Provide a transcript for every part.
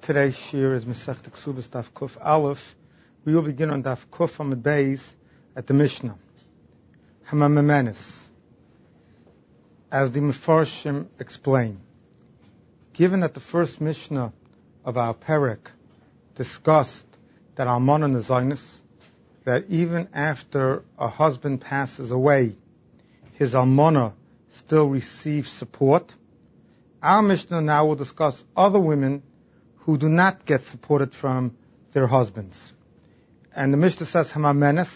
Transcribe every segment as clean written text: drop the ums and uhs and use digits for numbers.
Today's shir is Masechta Ksubas Daf Kuf Aleph. We will begin on Daf Kuf Amud Beis at the Mishnah. Hamamamenis. As the Mefarshim explain, given that the first Mishnah of our Perek discussed that Almana Nezainis, that even after a husband passes away, his Almana still receives support, our Mishnah now will discuss other women who do not get supported from their husbands. And the Mishnah says, Hamamenes.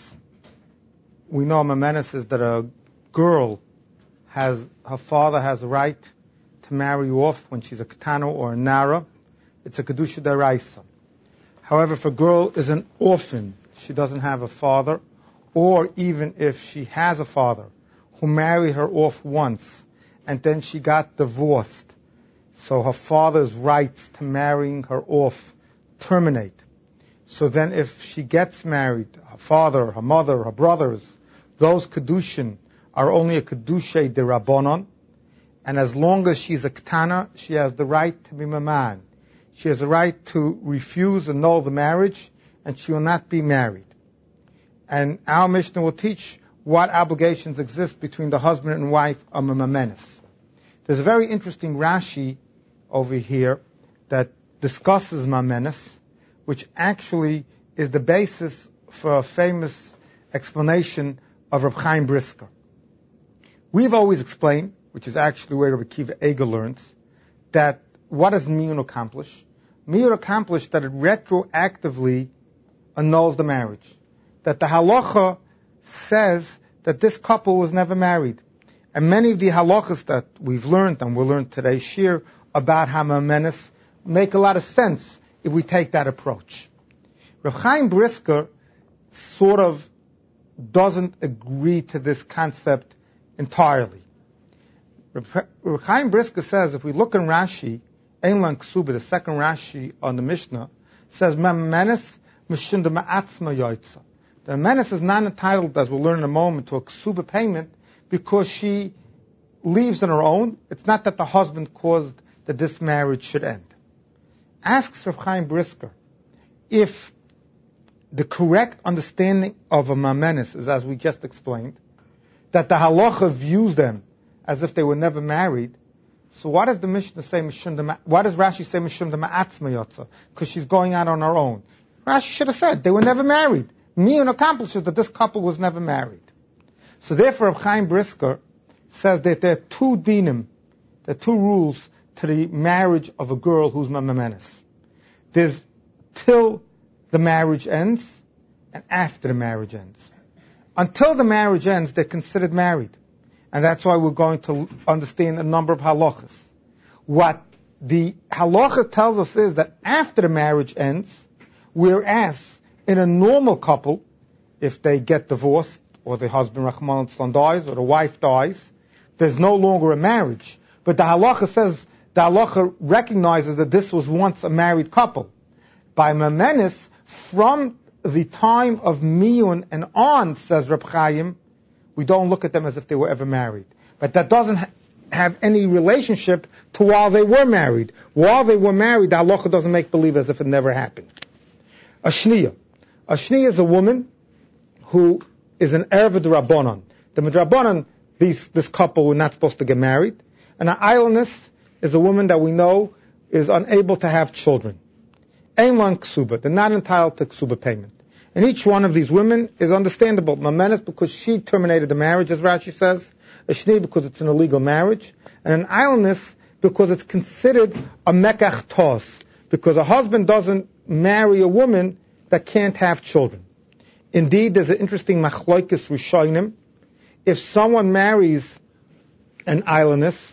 We know Hamamenes is that a girl her father has a right to marry off when she's a Ketana or a Nara. It's a Kedusha Daraisa. However, if a girl is an orphan, she doesn't have a father, or even if she has a father who married her off once, and then she got divorced, so her father's rights to marrying her off terminate. So then if she gets married, her father, her mother, her brothers, those Kedushin are only a Kedusha de Rabbanon, and as long as she's a Ketana, she has the right to be Maman. She has the right to refuse and annul the marriage, and she will not be married. And our Mishnah will teach what obligations exist between the husband and wife of Mamamenis. There's a very interesting Rashi over here that discusses Mamenis, which actually is the basis for a famous explanation of Reb Chaim Brisker. We've always explained, which is actually where Reb Akiva Eiger learns, that what does Miyun accomplish? Miyun accomplished that it retroactively annuls the marriage. That the halacha says that this couple was never married. And many of the halachas that we've learned, and we'll learn today's shir, about Hamamenis, make a lot of sense if we take that approach. Reb Chaim Brisker sort of doesn't agree to this concept entirely. Reb Chaim Brisker says, if we look in Rashi, Ein Ksuba, the second Rashi on the Mishnah, says, Mamamenis mishum de ma'atzma yoitza. The Mamamenis is not entitled, as we'll learn in a moment, to a Ksuba payment because she leaves on her own. It's not that the husband caused that this marriage should end. Asks Reb Chaim Brisker if the correct understanding of a Mamenis is, as we just explained, that the halacha views them as if they were never married. So why does the Mishnah say why does Rashi say Mishum de Ma'atzma Yotza? Because she's going out on her own. Rashi should have said they were never married. Miyun accomplishes that this couple was never married. So therefore, Reb Chaim Brisker says that there are two dinim, there are two rules to the marriage of a girl who's Mamamenis. There's till the marriage ends and after the marriage ends. Until the marriage ends, they're considered married. And that's why we're going to understand a number of halachas. What the halacha tells us is that after the marriage ends, whereas in a normal couple, if they get divorced, or the husband Rahman al dies, or the wife dies, there's no longer a marriage. But the halacha says, the halacha recognizes that this was once a married couple. By Mamenis, from the time of Miyun and on, says Reb Chaim, we don't look at them as if they were ever married. But that doesn't have any relationship to while they were married. While they were married, the halacha doesn't make believe as if it never happened. A shniya. A shniya is a woman who is an Erev D'Rabbanan. The Midrabanan, this couple were not supposed to get married. And an islandess is a woman that we know is unable to have children. Ein lan ksuba. They're not entitled to ksuba payment. And each one of these women is understandable. Mamenis because she terminated the marriage, as Rashi says. A shni because it's an illegal marriage. And an islandess because it's considered a mekach tos. Because a husband doesn't marry a woman that can't have children. Indeed, there's an interesting machloikis rishonim. If someone marries an islandess,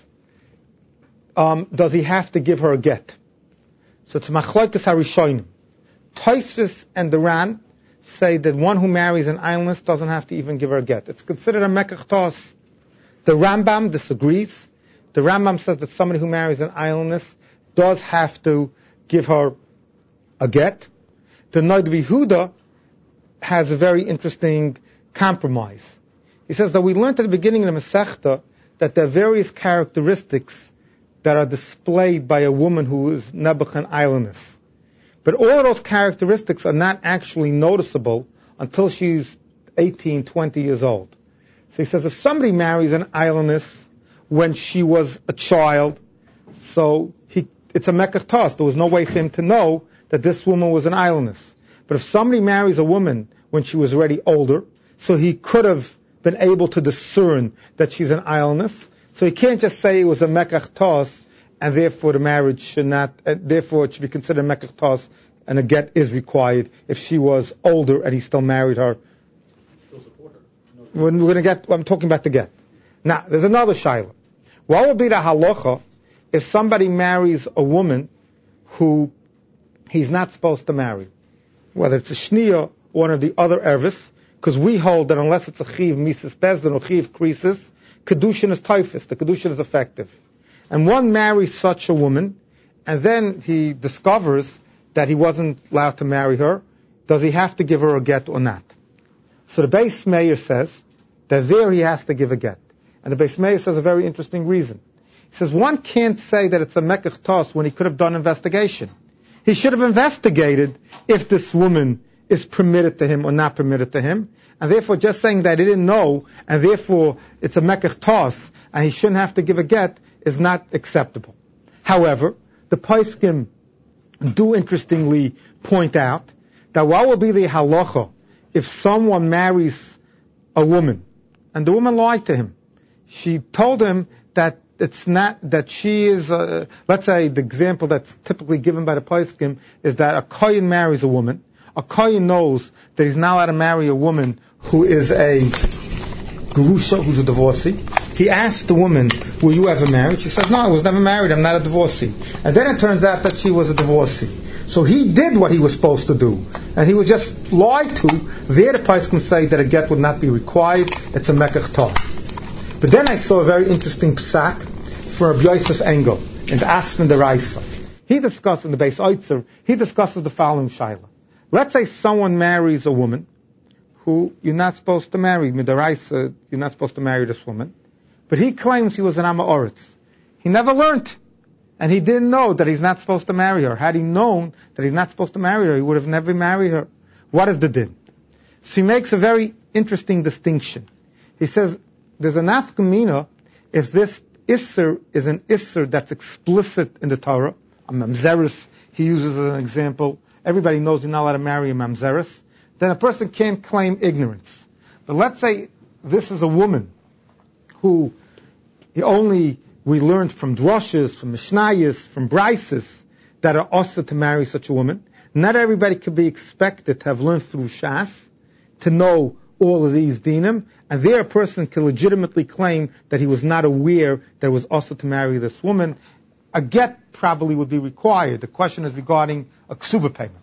does he have to give her a get? So it's machloikis harishonim. Tosfos and the Ran say that one who marries an islandess doesn't have to even give her a get. It's considered a mekach tos. The Rambam disagrees. The Rambam says that somebody who marries an islandess does have to give her a get. The Noid Yehuda has a very interesting compromise. He says that we learned at the beginning of the Masechta that there are various characteristics that are displayed by a woman who is Nebuch and islandess. But all of those characteristics are not actually noticeable until she's 18, 20 years old. So he says if somebody marries an aylonis when she was a child, so it's a mekach tos. There was no way for him to know that this woman was an aylonis. But if somebody marries a woman when she was already older, so he could have been able to discern that she's an aylonis. So he can't just say it was a mekach tos, and therefore the marriage should not, therefore it should be considered mekach tos, and a get is required if she was older and he still married her. Still support her. We're going to get, I'm talking about the get. Now, there's another shaila. What would be the halacha if somebody marries a woman who he's not supposed to marry? Whether it's a shniya or one of the other ervis, because we hold that unless it's a chiv mises bezdin or chiv krisis, kedushin is taifis, the kedushin is effective. And one marries such a woman, and then he discovers that he wasn't allowed to marry her. Does he have to give her a get or not? So the Beis Meir says that there he has to give a get. And the Beis Meir says a very interesting reason. He says one can't say that it's a mekach tos when he could have done investigation. He should have investigated if this woman is permitted to him or not permitted to him. And therefore just saying that he didn't know, and therefore it's a mekach tos, and he shouldn't have to give a get, is not acceptable. However, the poskim do interestingly point out that what would be the halacha if someone marries a woman and the woman lied to him? She told him that it's not, that she is, let's say the example that's typically given by the poskim is that a kohen marries a woman. A kohen knows that he's not allowed to marry a woman who is a gerusha, who's a divorcee. He asked the woman, were you ever married? She says, no, I was never married, I'm not a divorcee. And then it turns out that she was a divorcee. So he did what he was supposed to do. And he was just lied to. There the poskim say that a get would not be required. It's a mekach tos. But then I saw a very interesting psak from Rabbi Yosef Engel in the Asman Deraisa. He discusses in the Beis Oitzer, he discusses the following shaila. Let's say someone marries a woman who you're not supposed to marry. Midaraisa, you're not supposed to marry this woman. But he claims he was an Amma Oretz. He never learned. And he didn't know that he's not supposed to marry her. Had he known that he's not supposed to marry her, he would have never married her. What is the din? So he makes a very interesting distinction. He says, there's a nafkamina if this isser is an isser that's explicit in the Torah. A mamzeris, he uses as an example. Everybody knows you're not allowed to marry a mamzeris. Then a person can't claim ignorance. But let's say this is a woman who we learned from drushes, from mishnayos, from brises that are also to marry such a woman. Not everybody could be expected to have learned through Shas to know all of these dinim, and there a person can legitimately claim that he was not aware that it was also to marry this woman. A get probably would be required. The question is regarding a ksuba payment.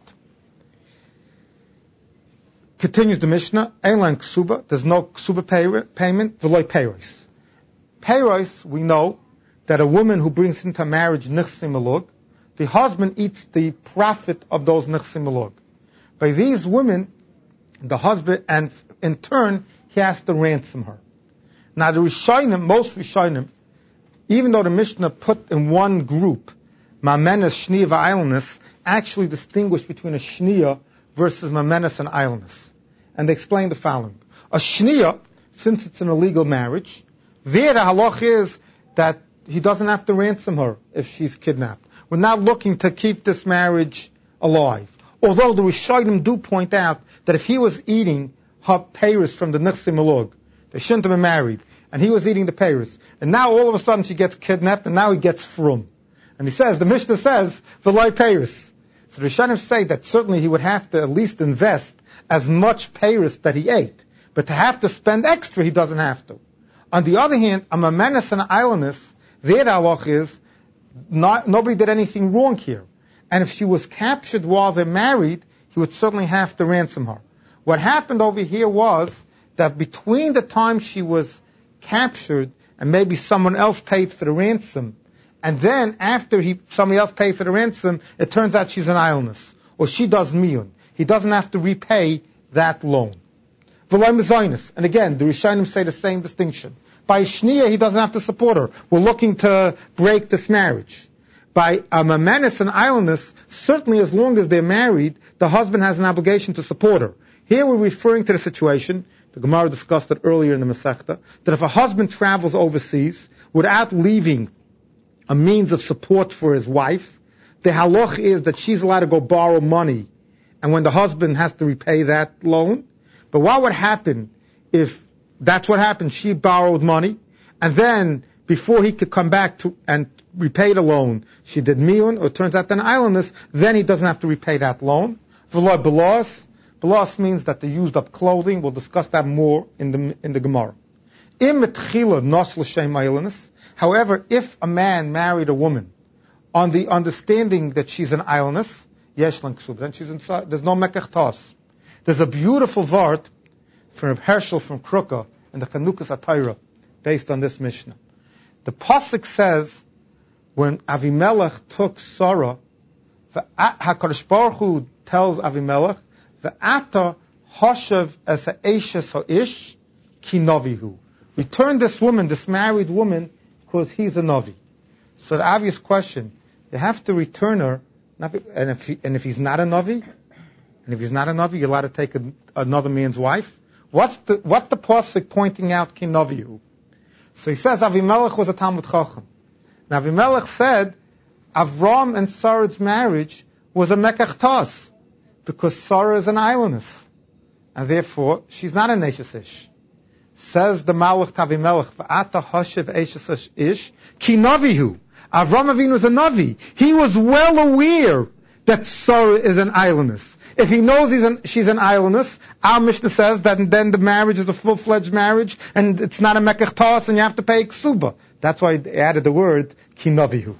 Continues the Mishnah, Eilan ksuba, there's no ksuba payment, v'loi peiros. Peiros, we know that a woman who brings into marriage nichsim malug, the husband eats the profit of those nichsim malug. By these women, the husband, and in turn, he has to ransom her. Now the Rishonim, most Rishonim, even though the Mishnah put in one group, Mamenas, Shniya, V'aylonis, actually distinguish between a Shniya versus Mamenas and Aylonis. And they explain the following. A Shniya, since it's an illegal marriage, there the halach is that he doesn't have to ransom her if she's kidnapped. We're not looking to keep this marriage alive. Although the Rishonim do point out that if he was eating her peiros from the nichsim malug, they shouldn't have been married, and he was eating the peiros, and now all of a sudden she gets kidnapped, and now he gets frum. And he says, the Mishnah says, v'loi peiros. So the Rishonim say that certainly he would have to at least invest as much peiros that he ate, but to have to spend extra, he doesn't have to. On the other hand, a mamenas and an aylonis, their halach is, nobody did anything wrong here. And if she was captured while they're married, he would certainly have to ransom her. What happened over here was that between the time she was captured and maybe someone else paid for the ransom, and then after somebody else paid for the ransom, it turns out she's an aylonis, or she does miyun. He doesn't have to repay that loan. V'loi mezainis. And again, the Rishonim say the same distinction. By Shniya, he doesn't have to support her. We're looking to break this marriage. by a mamenis and islandess, certainly as long as they're married, the husband has an obligation to support her. Here we're referring to the situation, the Gemara discussed it earlier in the Masechta, that if a husband travels overseas without leaving a means of support for his wife, the halach is that she's allowed to go borrow money, and when the husband has to repay that loan. But what would happen if that's what happened? She borrowed money, and then before he could come back to and repay the loan, she did miyun, or it turns out an islandess, then he doesn't have to repay that loan. V'lo belos. Belos means that they used up clothing. We'll discuss that more in the Gemara. However, if a man married a woman on the understanding that she's an islandess, then she's inside. There's no mekach tos. There's a beautiful vart from Herschel from Krukah in the Chanukas Atayra, based on this Mishnah. The pasuk says, when Avimelech took Sarah, HaKadosh Baruch Hu tells Avimelech, "Ve'ata hoshev es ha'eshes ha'ish ki navihu." Return this woman, this married woman, because he's a navi. So the obvious question, you have to return her, and if he's not a navi, you're allowed to take another man's wife. What's the pasuk pointing out ki navihu? So he says Avimelech was a Talmud Chacham. Now Avimelech said Avram and Sarah's marriage was a mekach tos, because Sarah is an islandess, and therefore she's not a neshes ish. Says the Malach to Avimelech, "V'ata hashiv eshes ish ki navihu." Avram Avinu is a navi. He was well aware that Sarah is an islandess. If he knows she's an islandess, our Mishnah says that then the marriage is a full-fledged marriage, and it's not a mekach tos, and you have to pay ksuba. That's why they added the word ki navihu.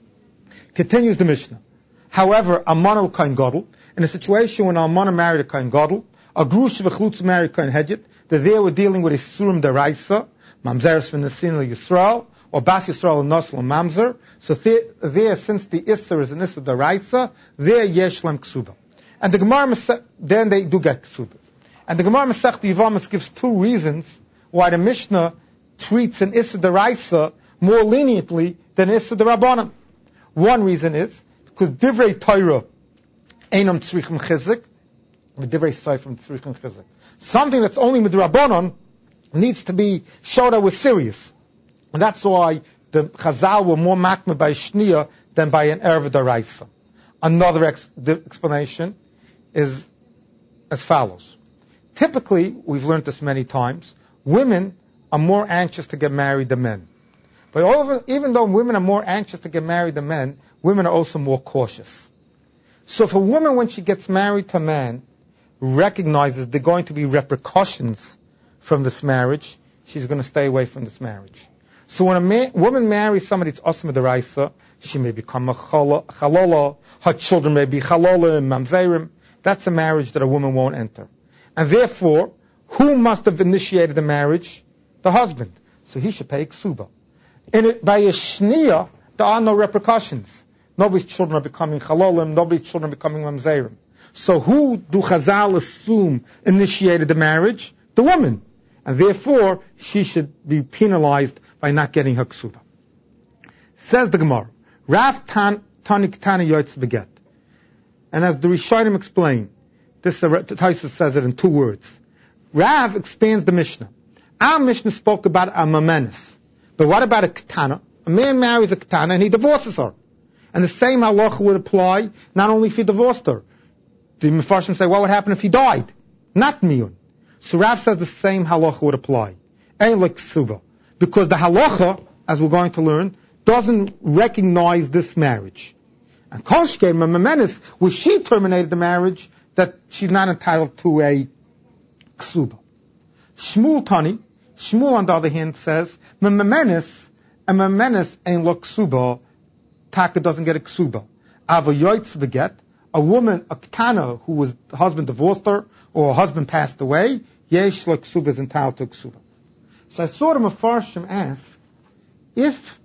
Continues the Mishnah. However, Amman Kohen Gadol, in a situation when Almana married a Kohen Gadol, a Grush v'chlutz married Kohen Hedjit, that they were dealing with Isurim Deraisa, Mamzeres v'Nesin Yisrael, or Bas Yisrael and Nosel Mamzer. So there, since the Isser is an Isser Deraisa, there Yesh Lem Ksuba. And the Gemara, then they do get Ksuba. And the Gemara Masech Yevamos gives two reasons why the Mishnah treats an Isser Deraisa more leniently than Isser Derabanan. One reason is because Divrei Torah Einam Tzrichim Chizik, but Divrei Seifim Tzrichim Chizik. Something that's only Midrabanan needs to be showed that was serious. And that's why the Chazal were more makmeh by Shnia than by an Erev Daraisa. Another explanation is as follows. Typically, we've learned this many times, women are more anxious to get married than men. But even though women are more anxious to get married than men, women are also more cautious. So if a woman, when she gets married to a man, recognizes there are going to be repercussions from this marriage, she's going to stay away from this marriage. So when a woman marries somebody that's Asma Deraisa, she may become a chalola, her children may be chalola and mamzerim. That's a marriage that a woman won't enter. And therefore, who must have initiated the marriage? The husband. So he should pay ksuba. By a shniya, there are no repercussions. Nobody's children are becoming chalolim, nobody's children are becoming mamzerim. So who do Chazal assume initiated the marriage? The woman. And therefore, she should be penalized by not getting her ksuba. Says the Gemara, Rav Tanik Tani Yotz Beget. And as the Rishonim explain, Tosfos says it in two words. Rav expands the Mishnah. Our Mishnah spoke about a mamenis. But what about a ketana? A man marries a ketana and he divorces her. And the same halacha would apply not only if he divorced her. The Mefarshim say, what would happen if he died? Not miyun. So Rav says the same halacha would apply. Ain't like ksuba. Because the halacha, as we're going to learn, doesn't recognize this marriage. And Kolshke, Mamenis, where she terminated the marriage, that she's not entitled to a ksuba. Shmuel Tani, Shmuel on the other hand says, Mamenis ain't like ksuba, Taka doesn't get a ksuba. Ava yoitz beget, a woman, a ketana, who was, her husband divorced her, or her husband passed away, yesh like ksuba is entitled to ksuba. So I saw the Mefarshim ask, if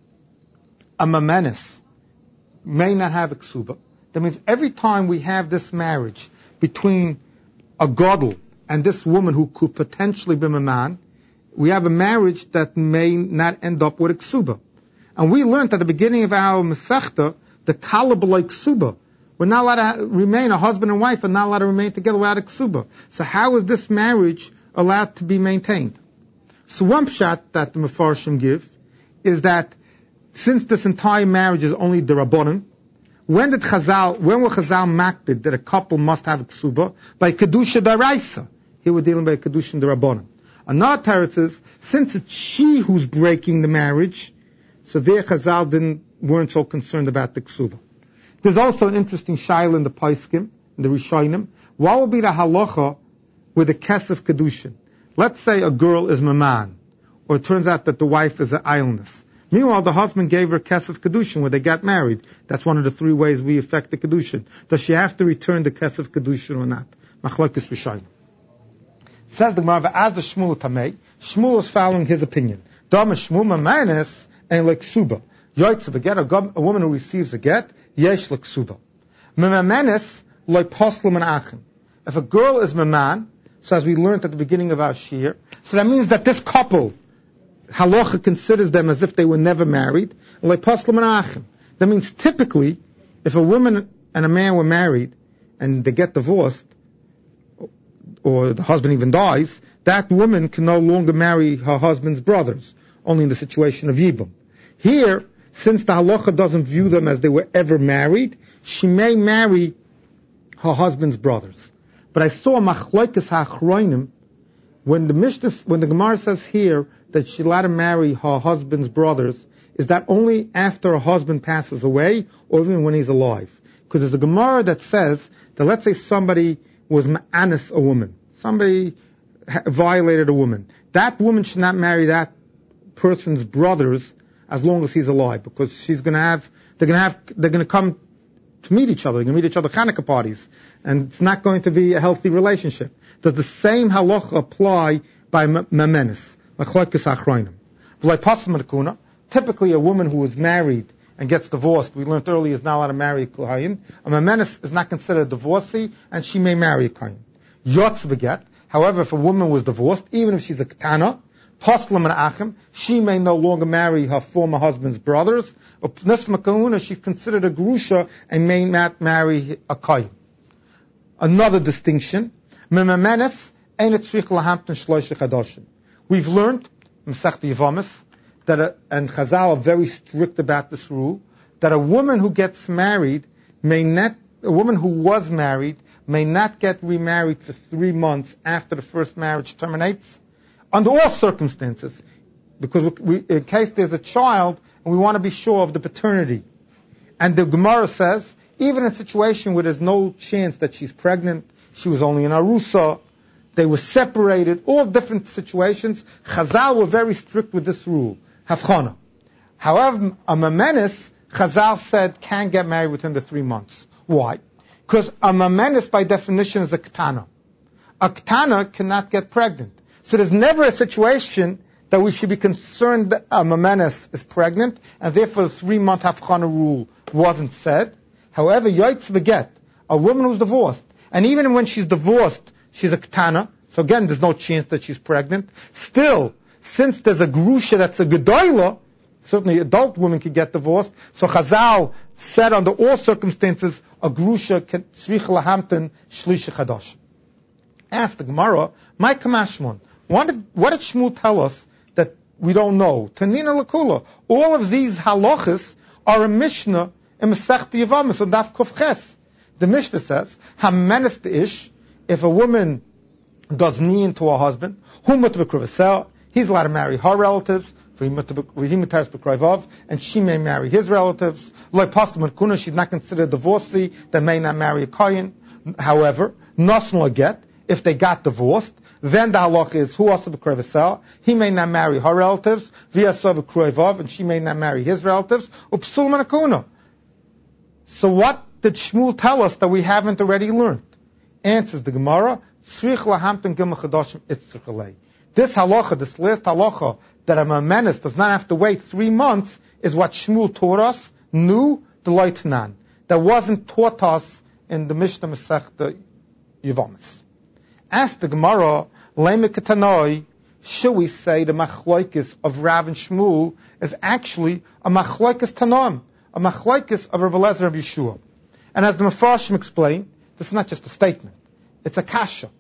a mamenis may not have a ksuba, that means every time we have this marriage between a gadol and this woman who could potentially be a man, we have a marriage that may not end up with a ksuba. And we learned at the beginning of our Masechta The kala b'loi ksuba. We're not allowed to remain, a husband and wife are not allowed to remain together without a ksuba. So how is this marriage allowed to be maintained? So one pshat that the Mefarshim give is that since this entire marriage is only derabbanan, when were Chazal makbid that a couple must have a ksuba? By kedusha daraisa. Here we're dealing by kedusha derabbanan. Another teretz is, since it's she who's breaking the marriage, so there Chazal weren't so concerned about the ksuba. There's also an interesting shaila in the Paiskim, in the Rishonim. What would be the halacha with a kesef kedushin? Let's say a girl is maman, or it turns out that the wife is an islandess. Meanwhile, the husband gave her kesef kedushin when they got married. That's one of the three ways we affect the kedushin. Does she have to return the kesef kedushin or not? Machlokes Rishonim. Says the Gemara, as the Shmuel Tamei, Shmuel is following his opinion. Dama Shmuel mamanis and like suba. Yoitz a get, a woman who receives a get, yesh like suba. Mamanis like poslam and achim. If a girl is maman, so as we learned at the beginning of our shir, so that means that this couple, halacha considers them as if they were never married, like poslam and achim. That means typically, if a woman and a man were married and they get divorced, or the husband even dies, that woman can no longer marry her husband's brothers, only in the situation of Yibum. Here, since the halacha doesn't view them as they were ever married, she may marry her husband's brothers. But I saw machlokes ha'achronim when the Gemara says here that she's allowed to marry her husband's brothers, is that only after her husband passes away or even when he's alive? Because there's a Gemara that says that let's say somebody was ma'anis a woman, somebody violated a woman. That woman should not marry that person's brothers as long as he's alive, because they're going to come to meet each other. They're going to meet each other at Hanukkah parties, and it's not going to be a healthy relationship. Does the same halacha apply by mamenis? Typically, a woman who is married and gets divorced, we learned earlier, is not allowed to marry a kohen. A mamenis is not considered a divorcee, and she may marry a kohen. Yotz beget. However, if a woman was divorced, even if she's a ketana, poslam and achim, she may no longer marry her former husband's brothers. She's considered a grusha and may not marry a kohen. Another distinction, we've learned Masechta Yevamis and Chazal are very strict about this rule, that a woman who gets married a woman who was married may not get remarried for 3 months after the first marriage terminates, under all circumstances, because in case there's a child and we want to be sure of the paternity. And the Gemara says, even in a situation where there's no chance that she's pregnant, she was only in Arusa, they were separated, all different situations, Chazal were very strict with this rule, Havchana. However, a Mamenis, Chazal said, can't get married within the 3 months. Why? Because a Mamenis, by definition, is a Ketana. A Ketana cannot get pregnant. So there's never a situation that we should be concerned that a Mamenis is pregnant, and therefore the 3-month Havchana rule wasn't said. However, Yoitz Beget, a woman who's divorced, and even when she's divorced, she's a Ketana, so again, there's no chance that she's pregnant. Still, since there's a Grusha that's a Gedoyla, certainly adult women can get divorced, so Chazal said under all circumstances, a Grusha can Tzrich Lahamten Shlish Chadash. Ask the Gemara, my Kamashmon, what did Shmuel tell us that we don't know? Tanina Lakula. All of these halachas are a Mishnah in Masechta Yevamis on Daf Kuf Ches. The Mishnah says, Hamenes Be'ish, if a woman does niyin to her husband, he's allowed to marry her relatives, and she may marry his relatives. She's not considered a divorcee, they may not marry a kohen. However, Nasnul get, if they got divorced, then the halach is who also b'krovesel. He may not marry her relatives, and she may not marry his relatives. Upsul manakuna. So what did Shmuel tell us that we haven't already learned? Answers the Gemara. This halacha, this last halacha, that a mamenis does not have to wait 3 months, is what Shmuel taught us, new the Leitnan. That wasn't taught us in the Mishnah Masechta Yevamis. Ask the Gemara, Lemekatanoi, should we say the machloikis of Rav and Shmuel is actually a machloikis Tanoim? a machlokes of Rabbi Eliezer and Rabbi Yeshua. And as the Mefarshim explain, this is not just a statement, it's a kasha.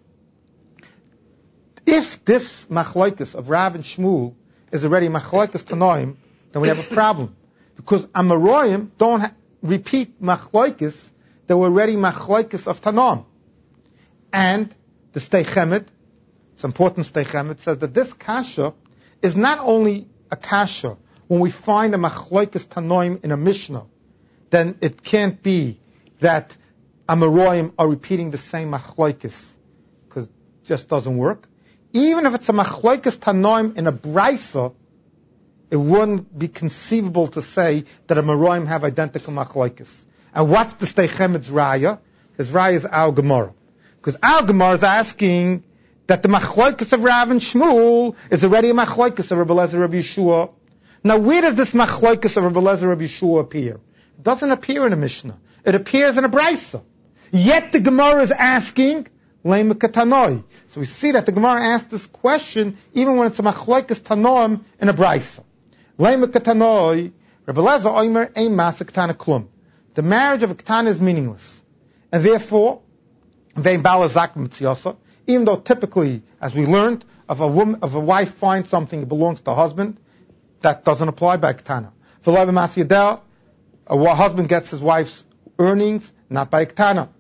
If this machlokes of Rav and Shmuel is already machlokes Tanoim, then we have a problem. Because Amoraim don't repeat machlokes that were already machlokes of Tanoim. And the Stei Chemed, it's important Stei Chemed, says that this kasha is not only a kasha when we find a machlokes Tanoim in a Mishnah, then it can't be that Amoraim are repeating the same machlokes, because it just doesn't work. Even if it's a machlokes Tanoim in a Braisa, it wouldn't be conceivable to say that Amoraim have identical machlokes. And what's the Stei Chemed's raya? His raya is our Gemara. Because our Gemara is asking that the machlokes of Rav and Shmuel is already a machlokes of Rabbi Eliezer Rabbi Yeshua. Now, where does this machlokes of Rabbi Eliezer Rabbi Yeshua appear? It doesn't appear in a Mishnah. It appears in a Braisa. Yet the Gemara is asking Leima Katanoi. So we see that the Gemara asked this question even when it's a machlokes Tanoim in a Braisa. Leima Katanoi, Rabbi Eliezer Omer ein masa Ketana klum. The marriage of a Ketana is meaningless. And therefore, vein balazak mitziasa, even though typically, as we learned, if a wife finds something that belongs to the husband, that doesn't apply by Ketana. A husband gets his wife's earnings, not by Ketana.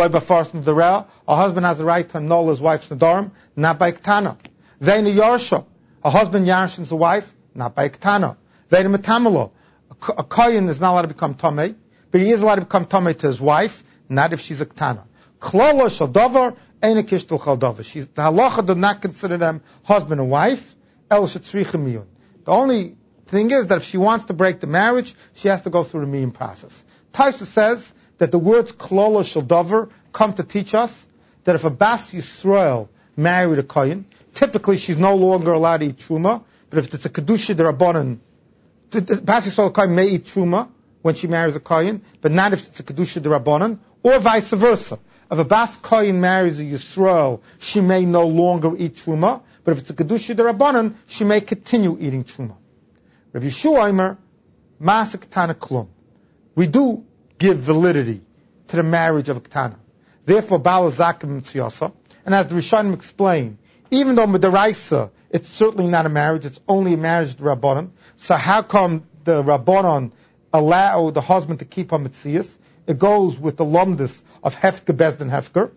A husband has the right to annul his wife's nedarim, not by Ketana. Vein yarsha, a husband yarshins a wife, not by Ketana. Vein metamalo, a kohen is not allowed to become tamei, but he is allowed to become tamei to his wife, not if she's a Ketana. Klala shel davar, ein a kishtul chal davar. The halacha does not consider them husband and wife, el shetzricha miyun. The only thing is that if she wants to break the marriage, she has to go through the miyun process. Taisa says that the words klala shel davar come to teach us that if a Bas Yisrael married a kohen, typically she's no longer allowed to eat truma, but if it's a kedusha d'Rabbanan, Bas Yisrael kohen may eat truma when she marries a kohen, but not if it's a kedusha d'Rabbanan, or vice versa. If a Bas kohen marries a Yisrael, she may no longer eat truma, but if it's a kedusha d'Rabbanan, she may continue eating truma. Rabbi Yeshua Omer, masa Ketana klum. We do give validity to the marriage of a Ketana. Therefore, Bala Zakim Mitziyasa, and as the Rishonim explain, even though Midaraisa, it's certainly not a marriage, it's only a marriage to Rabbanon, so how come the Rabbanon allow the husband to keep on Mitzias? It goes with the lumdus of Hefker Bezdin Hefker.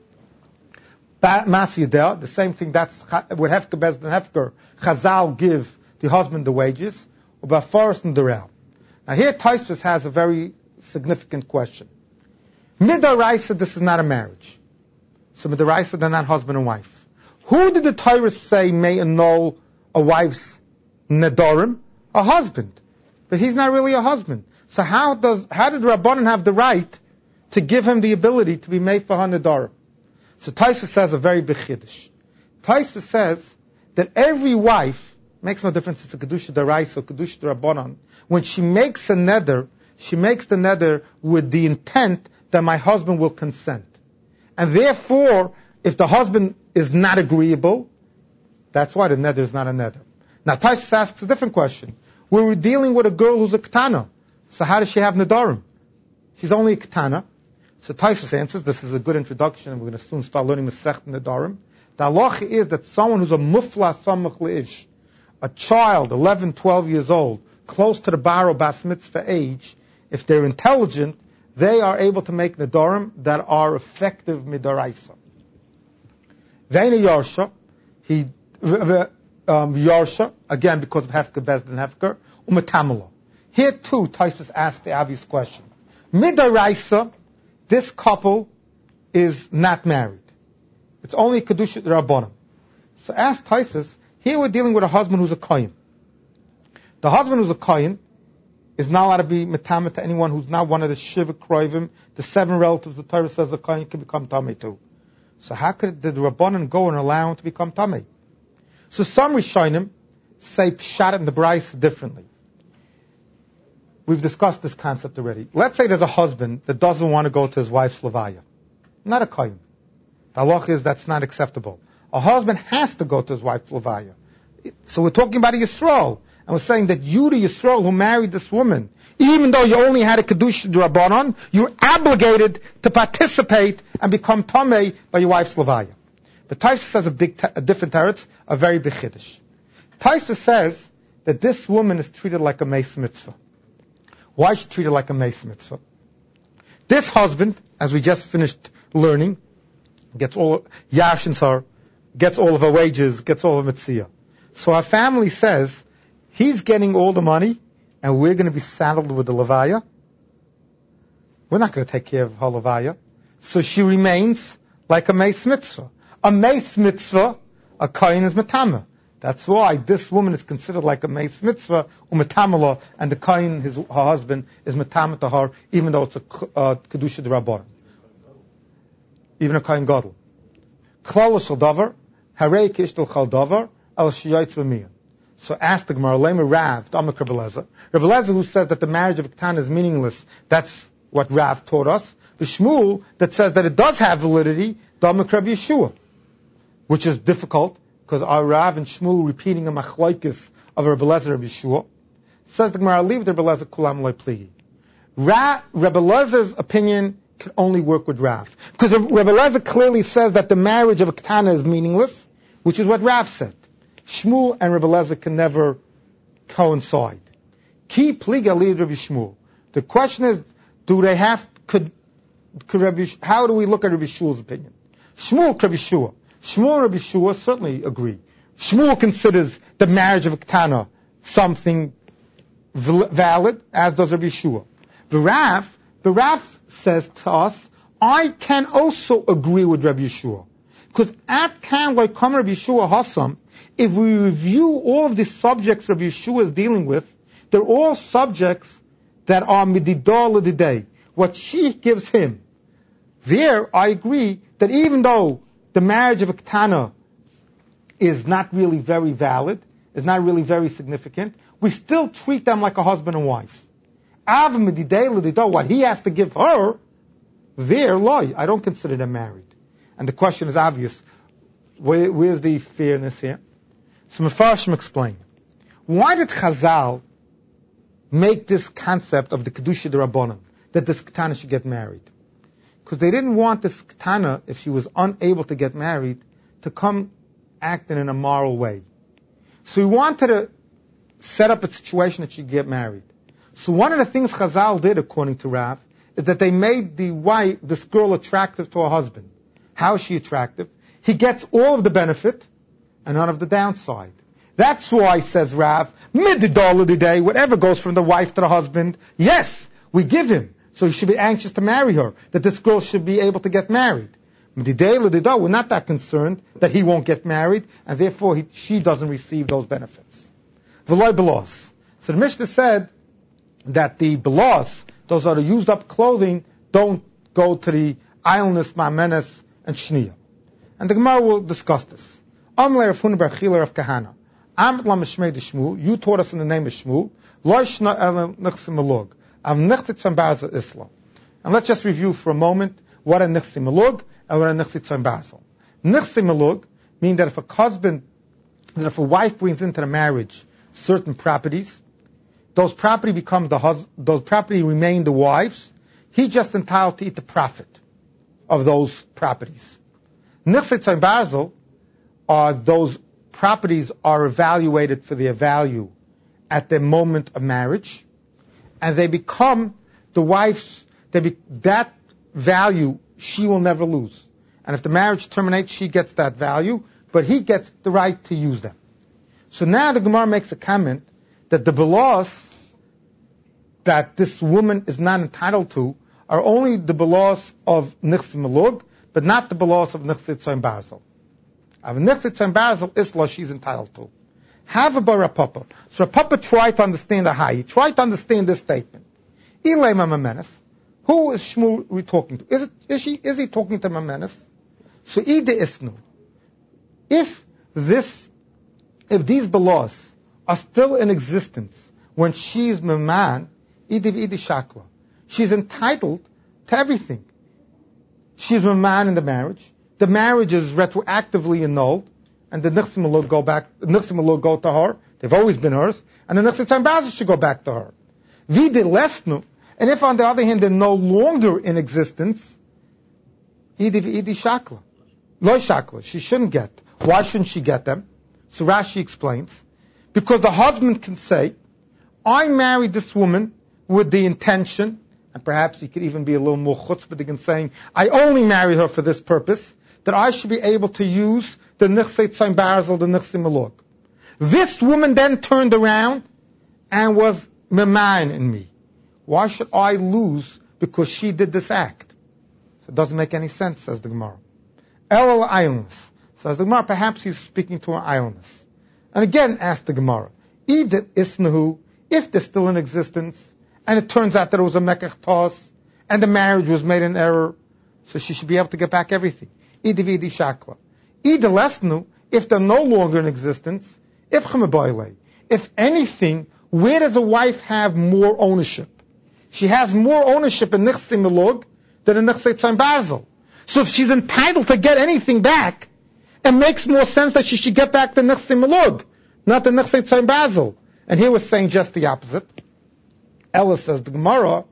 Mas Yedel, the same thing that's with Hefker Bezdin Hefker, Chazal give the husband the wages, about Forest and Durel. Now here Tosfos has a very significant question. Midaraisa, this is not a marriage. So Midaraisa, they're not husband and wife. Who did the Torah say may annul a wife's nedarim? A husband. But he's not really a husband. So how did Rabbanan have the right to give him the ability to be made for her nedarim? So Tosfos says a very big chiddush. Tosfos says that every wife, makes no difference if it's a kedusha d'Oraisa or kedusha d'Rabbanan, when she makes a neder, she makes the neder with the intent that my husband will consent. And therefore, if the husband is not agreeable, that's why the neder is not a neder. Now Tosfos asks a different question. We're dealing with a girl who's a ketana. So how does she have nedarim? She's only a ketana. So Tosfos answers, this is a good introduction, and we're going to soon start learning Masechet Nedarim. The halacha is that someone who's a mufla samach leish, a child, 11, 12 years old, close to the bar or bas mitzvah age, if they're intelligent, they are able to make nedarim that are effective midaraisa. Veina yarsha, yarsha, again because of hefker bezdin hefker, umetamala. Here too, Tosfos asked the obvious question. Midaraisa, this couple is not married. It's only kedusha d'Rabbanan. So ask Tosfos, here we're dealing with a husband who's a kohen. The husband who's a kohen is not allowed to be metame to anyone who's not one of the shiva kroivim, the 7 relatives the Torah says a kohen can become tamei too. So how did the Rabbanan go and allow him to become tamei? So some Rishonim say pshat in the Brais differently. We've discussed this concept already. Let's say there's a husband that doesn't want to go to his wife's levaya. Not a kohen. The halacha is that's not acceptable. A husband has to go to his wife's levaya. So we're talking about a Yisrael. and was saying that you, the Yisrael who married this woman, even though you only had a Kedusha D'Rabbanan, you're obligated to participate and become Tomei by your wife's Levaya. But Taisha says a different teretz, a very big chiddush. Taisha says that this woman is treated like a meis mitzvah. Why is she treated like a meis mitzvah? This husband, as we just finished learning, gets all Yashin Sar, gets all of her wages, gets all of Mitzvah. So our family says, he's getting all the money, and we're going to be saddled with the Levaya. We're not going to take care of her Levaya. So she remains like a meis mitzvah. A meis mitzvah, a kohen is metama. That's why this woman is considered like a meis mitzvah, umetamala, and the kohen, her husband, is metama to her, even though it's a kedusha d'rabbanan. Even a kohen gadol. Klal shel davar, harei kishtel chal davar, al shiyaytz b'miyan. So ask the Gemara, Lema Rav, Damak Rebbe Lezer. Rebbe Lezer, who says that the marriage of Ketana is meaningless, that's what Rav taught us. The Shmuel, that says that it does have validity, Damak Rebbe Yeshua, which is difficult, because our Rav and Shmuel repeating a machlokes of Rebbe Lezer and Yeshua. Says the Gemara, leave the Rebbe Lezer kulam loy pligi. Rebbe Lezer's opinion can only work with Rav. Because Rebbe Lezer clearly says that the marriage of a Ketana is meaningless, which is what Rav said. Shmuel and Rebbe Lezer can never coincide. Ki pliga li Rebbe Shmuel. The question is, how do we look at Rebbe Shmuel's opinion? Shmuel, Rebbe Shua. Shmuel and Rebbe Shua certainly agree. Shmuel considers the marriage of a Ketana something valid, as does Rebbe Shua. The Rav says to us, I can also agree with Rebbe Shua. Because at Kan like Kam Rebbe Shua Hassam, if we review all of the subjects Rebbe Yeshua is dealing with, they're all subjects that are mididah l'didei, what she gives him. There, I agree that even though the marriage of a Ketana is not really very valid, is not really very significant, we still treat them like a husband and wife. Av mididei l'didei, what he has to give her, there, loy, I don't consider them married. And the question is obvious. Where's the fairness here? So Mefarshim explain. Why did Chazal make this concept of the Kedusha D'Rabbanan, that this Ketana should get married? Because they didn't want this Ketana, if she was unable to get married, to come acting in a moral way. So he wanted to set up a situation that she'd get married. So one of the things Chazal did, according to Rav, is that they made this girl attractive to her husband. How is she attractive? He gets all of the benefit and none of the downside. That's why, says Rav, mid-dollar whatever goes from the wife to the husband, yes, we give him. So he should be anxious to marry her, that this girl should be able to get married. We're not that concerned that he won't get married, and therefore she doesn't receive those benefits. V'loy belos. So the Mishnah said that the belos, those are the used up clothing, don't go to the idleness, ma'menes, and shniya. And the Gemara will discuss this. Amle Rav Huna bar Chila Rav Kahana. Amt la mishmei de Shmuel. You taught us in the name of Shmuel. Lo shna elam nichsim malug. Av nichsit tzambazel Islam. And let's just review for a moment what a nichsim malug and what a nichsit tzambazel. Nichsim malug means that if a wife brings into the marriage certain properties, those property remain the wife's. He just entitled to eat the profit of those properties. Nichsit tzambazel are those properties are evaluated for their value at the moment of marriage, and they become the wife's. That value she will never lose. And if the marriage terminates, she gets that value, but he gets the right to use them. So now the Gemara makes a comment that the belos that this woman is not entitled to are only the belos of nichsim malug, but not the belos of nichsit tzambazel. Of nichsit tzambazel isla she's entitled to. Have a bar Papa. So Papa tried to understand the high. He tried to understand this statement. Ilay mamenes. Who is Shmuel talking to? Is he talking to Mamenes? So ide isnu. If these belos are still in existence when she's Maman, ide shakla. She's entitled to everything. She's Maman in the marriage. The marriage is retroactively annulled, and the Nichsim Malug go to her. They've always been hers, and the Nichsim Tzayim Basel should go back to her. Vide lesnu, and if on the other hand they're no longer in existence, idi shakla, lo shakla, she shouldn't get. Why shouldn't she get them? So Rashi explains, because the husband can say, I married this woman with the intention, and perhaps he could even be a little more chutzpah in saying, I only married her for this purpose, that I should be able to use the Nichsei Tzayim Barzel, the Nichsei Malug. This woman then turned around and was memayin in me. Why should I lose because she did this act? So it doesn't make any sense, says the Gemara. Elul Ayilnus. Says the Gemara, perhaps he's speaking to an Ayilnus. And again, asked the Gemara, Idit Isnahu, if they're still in existence, and it turns out that it was a mekach toss, and the marriage was made in error, so she should be able to get back everything. Idividi shakla. Ida lesnu, if they're no longer in existence, if anything, where does a wife have more ownership? She has more ownership in Nichsei Malug than in Nichsei Tzayim Basel. So if she's entitled to get anything back, it makes more sense that she should get back the Nichsei Malug, not the Nichsei Tzayim Basel. And here we're saying just the opposite. Ella says, the Gemara,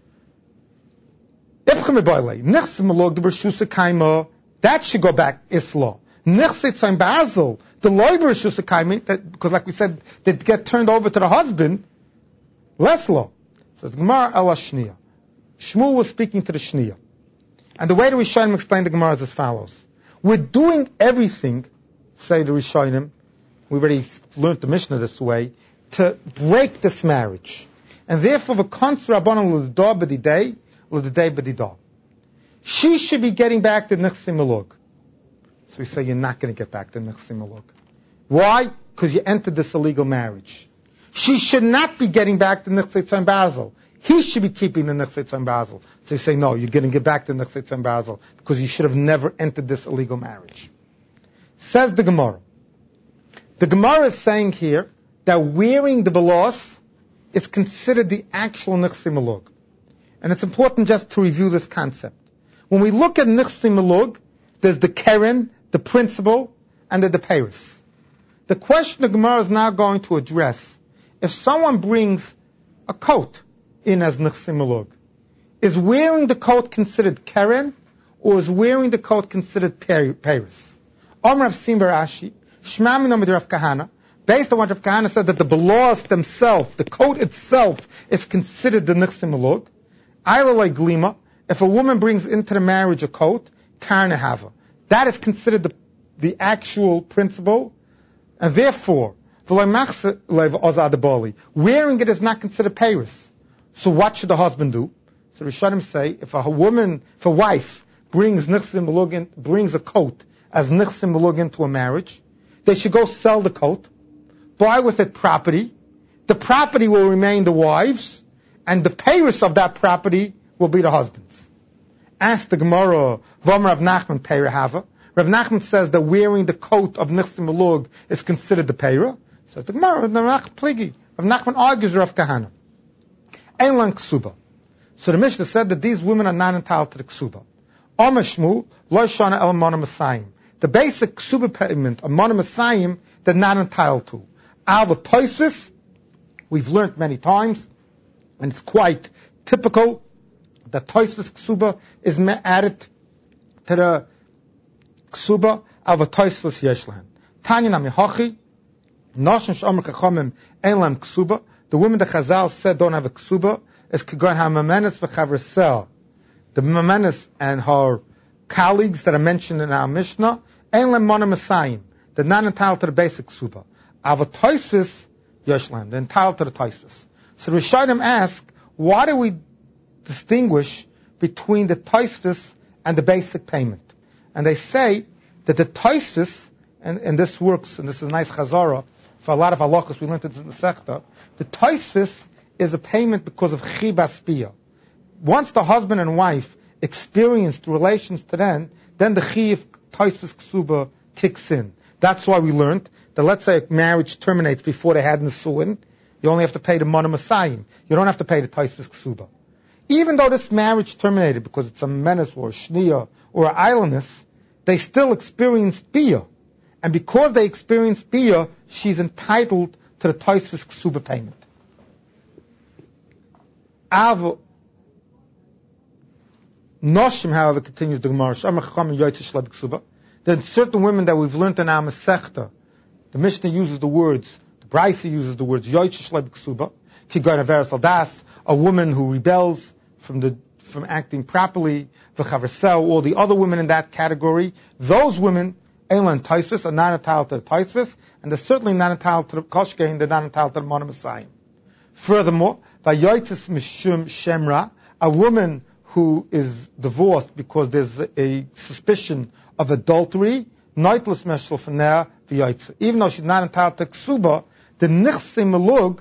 that should go back Isla. Nichsei Tzayim Basel, the loiber Shusakaimi, because like we said, they get turned over to the husband, less law. Says the Gemara Ella Shniya. Shmuel was speaking to the Shniya. And the way the Rishonim explain the Gemara is as follows. We're doing everything, say the Rishonim, we already learned the Mishnah this way, to break this marriage. And therefore, the Konser Rabbanon l'day b'diday, l'day b'didah. She should be getting back the Nichsei Malug. So we say you're not going to get back the Nichsei Malug. Why? Because you entered this illegal marriage. She should not be getting back the Nichsei Tzayim Basel. He should be keeping the Nichsei Tzayim Basel. So you say, no, you're going to get back the Nichsei Tzayim Basel because you should have never entered this illegal marriage. Says the Gemara. The Gemara is saying here that wearing the balos is considered the actual Nichsei Malug. And it's important just to review this concept. When we look at Nichsei Malug, there's the Keren, the principal, and the Peiros. The question the Gemara is now going to address, if someone brings a coat in as Nichsei Malug, is wearing the coat considered Keren, or is wearing the coat considered Peiros? Omer Rav Sim bar Ashi, Shma min Amid Rav Kahana, based on what Rav Kahana said that the balos themselves, the coat itself, is considered the Nichsei Malug. Ayla Glima, if a woman brings into the marriage a coat, Karnehava, that is considered the actual principle, and therefore, wearing it is not considered Peiros. So what should the husband do? So Rishonim say, if a wife brings Nichsei Malug brings a coat as Nichsei Malug into a marriage, they should go sell the coat, buy with it property. The property will remain the wife's, and the Peiros of that property will be the husband's. Ask the Gemara, Vom Rav Nachman Peirahava. Rav Nachman says that wearing the coat of Nichsei Malug is considered the Peirah. Says the Gemara, Rav Nachman argues Rav Kahana. Ein lan ksuba. So the Mishnah said that these women are not entitled to the ksuba. Omer Shmuel, lo shana el mona masayim. The basic ksuba payment of mona masayim, they're not entitled to. Al v'toisis, we've learned many times, and it's quite typical that toisis ksuba is added to the ksuba al v'toisis yeshlan. Tanya na mihachi, noshen shomer kachomim ein lam ksuba. The women that Chazal said don't have a ksuba is Kagon HaMemenes v'Chavresel. The Memenes and her colleagues that are mentioned in our Mishnah, Ein Lem Mona Masayim. They're not entitled to the basic ksuba. Ava Toisvis, Yeshlam. They're entitled to the Toisvis. So the Rishonim ask, why do we distinguish between the Toisvis and the basic payment? And they say that the Toisvis, and this works, and this is a nice chazara, for a lot of halachas, we learned it in the Sechta, the Toisvis is a payment because of chibas piyah. Once the husband and wife experienced relations to then the chiv Toisvis ksuba kicks in. That's why we learned that let's say a marriage terminates before they had Nisuin, you only have to pay the Mona Masayim. You don't have to pay the Toisvis ksuba. Even though this marriage terminated because it's a menace or a shniya or an islandess, they still experienced piyah. And because they experienced bia, she's entitled to the Tosfos Ksuba payment. Noshim, however, continues the Gemara. There are certain women that we've learned in our Masechta. The Mishnah uses the words, the Brisa uses the words Yoitz Shleb Ksuba, Kigoy Averes Aldas, a woman who rebels from acting properly, V'chaversel, all the other women in that category. Those women, Eilan Tosfos, are not entitled to the Tosfos, and they're certainly not entitled to the Koshkein, they're not entitled to the Mona Messiah. Furthermore, Vayoitzes Mishum Shemra, a woman who is divorced because there's a suspicion of adultery, Neitlis Meshel Fanea V'yoitze. Even though she's not entitled to Ksuba, the Nichsim Melug,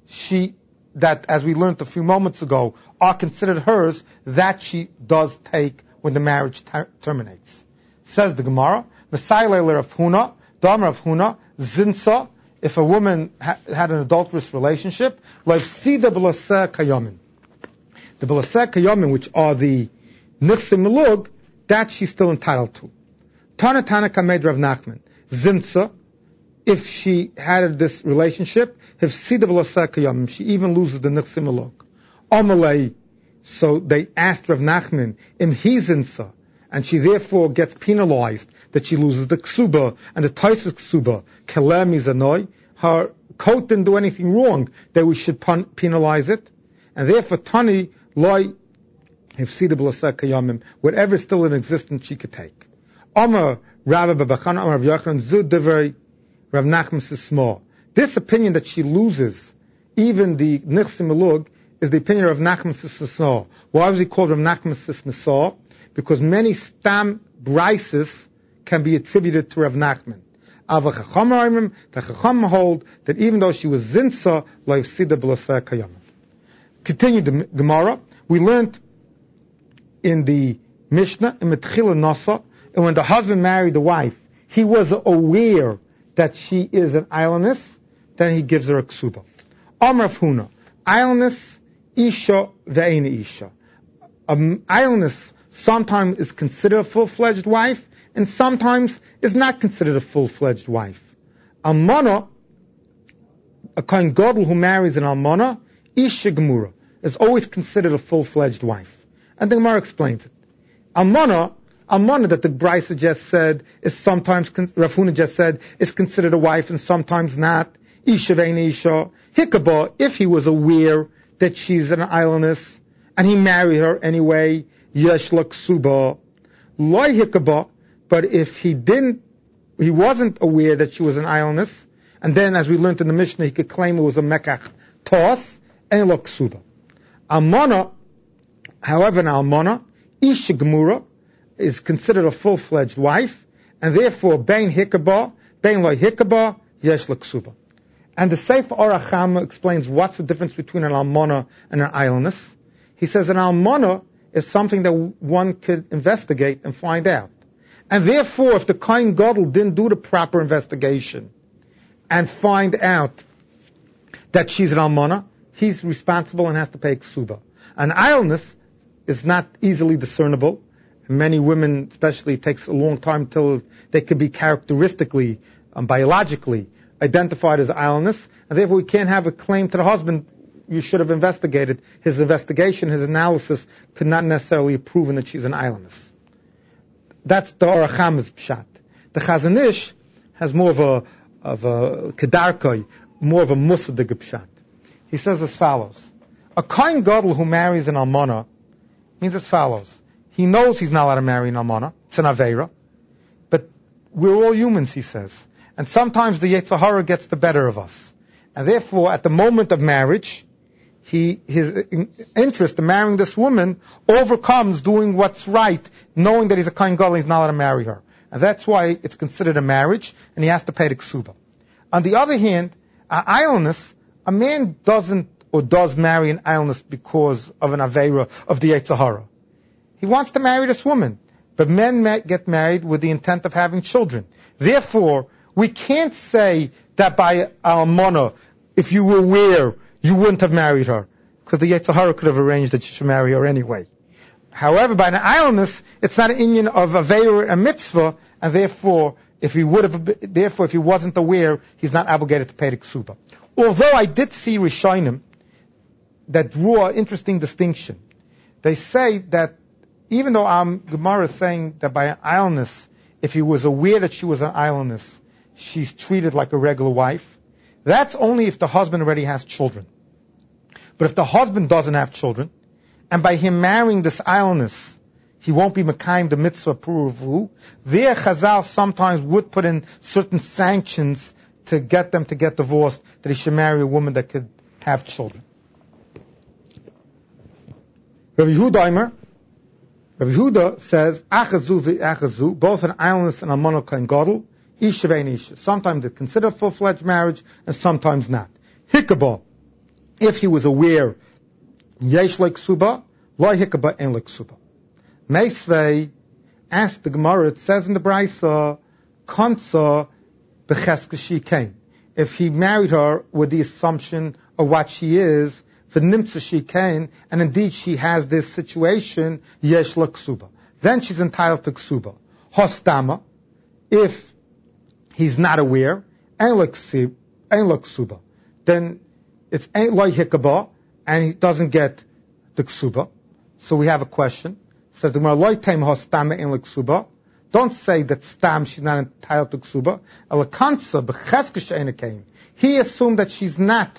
that, as we learned a few moments ago, are considered hers, that she does take when the marriage terminates. Says the Gemara, Messiah Rav Huna, Dam Rav Huna, Zinsa, if a woman had an adulterous relationship, like Sida B'laseh Kayamin. The B'laseh Kayamin, which are the Nichsim Melug, that she's still entitled to. Tana Kamed Rav Nachman, Zinsa, if she had this relationship, she even loses the Nichsim Melug. Amalei, so they asked Rav Nachman, Imhizinsa, and she therefore gets penalized that she loses the Ksuba and the Tosfos Ksuba. Kelem Izanoi, her coat didn't do anything wrong, that we should penalize it. And therefore, Tani Loi, whatever is still in existence, she could take. Amar Rabbi Babachan, Amar Rav Yochanan, Zu Divrei Rav Nachman is small. This opinion that she loses, even the Nichsim Melug, is the opinion of Nachman Sismasor. Why was he called Rav Nachman Sismasor? Because many Stam Brises can be attributed to Rav Nachman. The Chacham hold that even though she was Zinsa, Loiv Sida B'laseh Kayam. Continue the Gemara. We learned in the Mishnah, in Metchila Nasa, and when the husband married the wife, he was aware that she is an islandess, then he gives her a ksuba. Amar Huna, islandess, isha ve'ena isha. Islandess sometimes is considered a full-fledged wife, and sometimes is not considered a full-fledged wife. Almana, a Kohen Gadol who marries an almana, isha gemura, is always considered a full-fledged wife. And the Gemara explains it. Almana that the Brisa just said is sometimes, Rav Huna just said, is considered a wife and sometimes not. Isha ve'ena isha. Hikabah, if he was aware that she's an islandess and he married her anyway, yesh la ksuba. Loi hikabah, but if he wasn't aware that she was an islandess, and then as we learned in the Mishnah, he could claim it was a mekach tos, and la ksuba. Almana, however, an almana, isha gemura, is considered a full-fledged wife, and therefore, bein hikabah, bein loy hikabah, yesh la ksuba. And the Sefer Orach Chama explains what's the difference between an almana and an islandess. He says an almana is something that one could investigate and find out. And therefore, if the Kohen Gadol didn't do the proper investigation and find out that she's an almana, he's responsible and has to pay ksuba. An islandess is not easily discernible. Many women, especially, it takes a long time till they could be characteristically, biologically identified as islandess, and therefore we can't have a claim to the husband. You should have investigated. His investigation, his analysis, could not necessarily have proven that she's an islandess. That's the Orach Chama's pshat. The Chazon Ish has more of a kedarkoi, more of a musadig pshat. He says as follows: a Kohen Gadol who marries an almana means as follows. He knows he's not allowed to marry an almana. It's an aveira. But we're all humans, he says. And sometimes the Yetzer Hara gets the better of us. And therefore, at the moment of marriage, his interest in marrying this woman overcomes doing what's right, knowing that he's a Kohen Gadol, he's not allowed to marry her. And that's why it's considered a marriage, and he has to pay the ksuba. On the other hand, islandess, a man doesn't or does marry an islandess because of an aveira of the Yetzer Hara. He wants to marry this woman. But men get married with the intent of having children. Therefore, we can't say that by almana, if you were aware, you wouldn't have married her, because the Yetzer Hara could have arranged that you should marry her anyway. However, by an islandess, it's not an inyan of aveira and mitzvah, and therefore If he wasn't aware, he's not obligated to pay the ksuba. Although I did see Rishonim that drew an interesting distinction. They say that even though Gemara is saying that by an idleness, if he was aware that she was an idleness, she's treated like a regular wife, that's only if the husband already has children. But if the husband doesn't have children, and by him marrying this idleness, he won't be Mekayim the mitzvah puruvu, there Chazal sometimes would put in certain sanctions to get them to get divorced, that he should marry a woman that could have children. Rabbi Yehuda says, Achazu v'achazu, both an idleness and a monarch and godel, isha ve'en isha. Sometimes they consider full-fledged marriage, and sometimes not. Hikabah, if he was aware, yesh like suba, lo hikabah en like suba. Meisvei asked the Gemara, it says in the Brisa, Kansa b'cheska she came. If he married her with the assumption of what she is, v'nimtza she came, and indeed she has this situation, yesh la ksuba. Then she's entitled to ksuba. Hostama, if he's not aware, ein la ksuba. Then it's ein la hikabah, and he doesn't get the ksuba. So we have a question. Says the Gemara, loy taim hostama ein la ksuba. Don't say that stam she's not entitled to ksuba. Alakansa b'cheska she'ena came. He assumed that she's not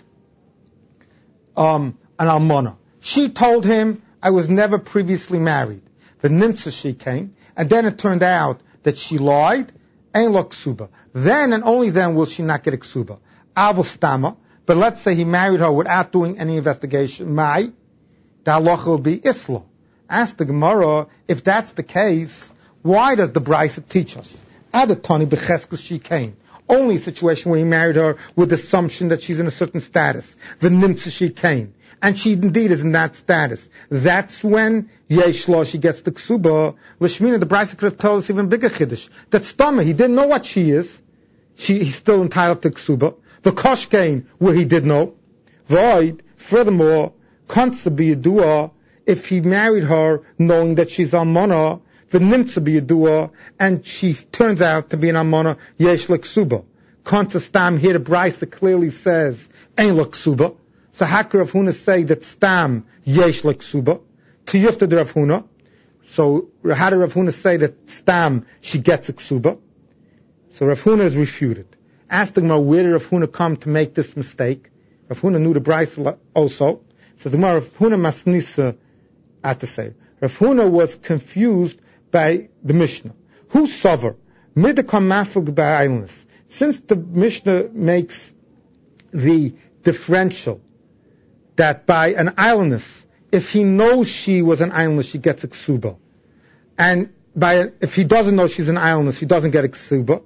an almana. She told him, I was never previously married. The nimtza she came, and then it turned out that she lied, ein lo ksuba. Then and only then will she not get a ksuba. Avostama, but let's say he married her without doing any investigation. Mai, the halacha will be isla. Ask the Gemara, if that's the case, why does the Brisa teach us? Adatoni b'cheskes she came. Only a situation where he married her with the assumption that she's in a certain status. V'nimtza she came. And she indeed is in that status. That's when Yeshla, she gets the ksuba. Lashmina, the Brisa could have told us even bigger chiddush. That Stama, he didn't know what she is. He's still entitled to ksuba. The Koshkain, where he did know. Void, furthermore, Kansa b'yedua, if he married her knowing that she's almana, v'nimtza b'yedua, and she turns out to be an almana, yesh l'ksuba. Kansa stam, here the Brisa clearly says, ein l'ksuba. So how could Rav Huna say that stam yesh l'ksuba? To yufta the Rav Huna. So how did Rav Huna say that stam she gets a ksuba? So Rav Huna is refuted. Ask the Gemara, where did Rav Huna come to make this mistake? Rav Huna knew the Brisa also. So the Gemara, Rav Huna masnisa at to say. Rav Huna was confused by the Mishnah. Who suffer? Midakam mafug by idleness. Since the Mishnah makes the differential that by an idleness, if he knows she was an idleness, she gets a ksuba. And if he doesn't know she's an idleness, he doesn't get a ksuba.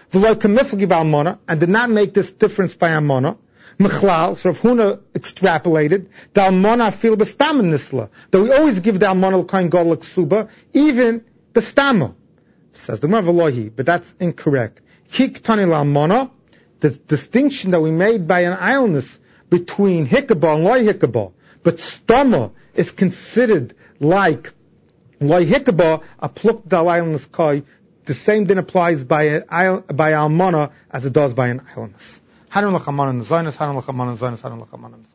And did not make this difference by almana. Mechlal, so Rav Huna extrapolated, the almana feel b'stam in nisla. That we always give the almana l'kain gadol ksuba, even b'stama. Says the Gemara v'lohi, but that's incorrect. Kik tani l'almana, the distinction that we made by an idleness between hikabah and loy hikabah, but stama is considered like loy hikabah, a pluk dal idleness kai. The same thing applies by almana as it does by an idleness. Hadon l'chaman and Zionist, Hadon l'chaman and Zionist, Hadon l'chaman and